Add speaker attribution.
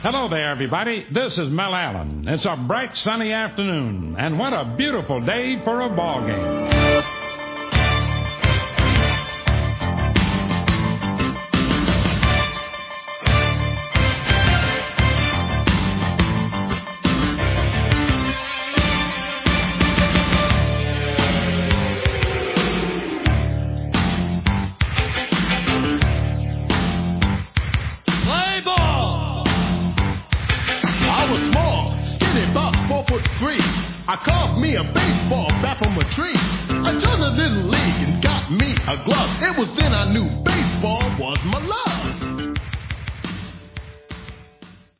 Speaker 1: Hello there, everybody. This is Mel Allen. It's a bright, sunny afternoon, and what a beautiful day for a ball game.
Speaker 2: I carved me a baseball bat from a tree. I joined a little league and got me a glove. It was then I knew baseball was my love.